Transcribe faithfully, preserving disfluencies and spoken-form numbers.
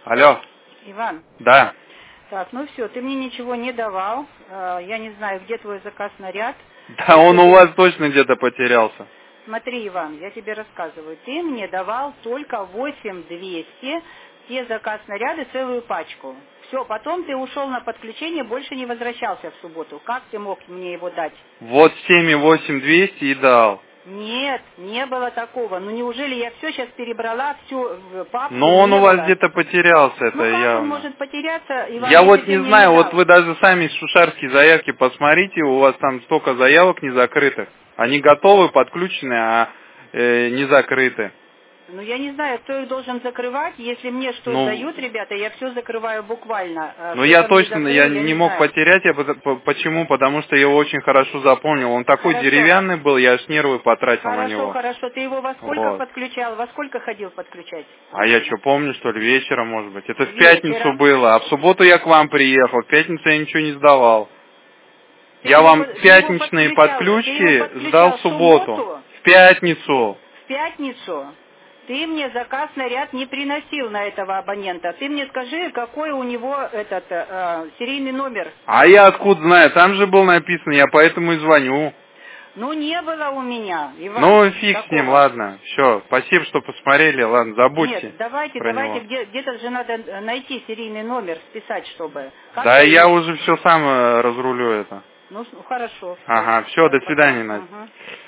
Алло. Иван. Да. Так, ну все, ты мне ничего не давал. Я не знаю, где твой заказ наряд. Да, он у вас точно где-то потерялся. Смотри, Иван, я тебе рассказываю. Ты мне давал только восемь двести, те заказ наряды, целую пачку. Все, потом ты ушел на подключение, больше не возвращался в субботу. Как ты мог мне его дать? Вот семь и восемь двести и дал. Нет, не было такого. Ну неужели я все сейчас перебрала, всю папку? Но он у вас было. где-то потерялся, это ну, как явно. он может потеряться, Иван, Я если вот ты не мне знаю, не вот дал? вы даже сами из шушарские заявки посмотрите, у вас там столько заявок не закрытых. Они готовы, подключены, а э, не закрыты. Ну, я не знаю, кто их должен закрывать. Если мне что Ну, дают, ребята, я все закрываю буквально. Ну Кто я там не точно, закрыл, я я не не мог знаю. потерять, я, по- по- почему? Потому что я его очень хорошо запомнил. Он такой Хорошо. деревянный был, я аж нервы потратил на Хорошо, него. хорошо. Ты его во сколько Вот. подключал? Во сколько ходил подключать? А я что, помню, что ли, вечером, может быть? Это в пятницу Вечером. было, а в субботу я к вам приехал, в пятницу я ничего не сдавал. Ты Я его, вам под- ты его пятничные подключал, ты его подключки сдал подключал в в субботу. субботу, В пятницу. в пятницу. Ты мне заказ наряд не приносил на этого абонента. Ты мне скажи, какой у него этот э, серийный номер. А я откуда знаю, там же был написано, я поэтому и звоню. Ну, не было у меня, Иван. Ну, фиг с ним, такого. ладно. Все, спасибо, что посмотрели, ладно, забудьте. Нет, давайте, про давайте, него. где, где-то же надо найти серийный номер, списать, чтобы. Как Да, ты я его- уже все сам э, разрулю это. Ну, с- хорошо. Ага, все, Давай, до пока. свидания, Настя. Ага.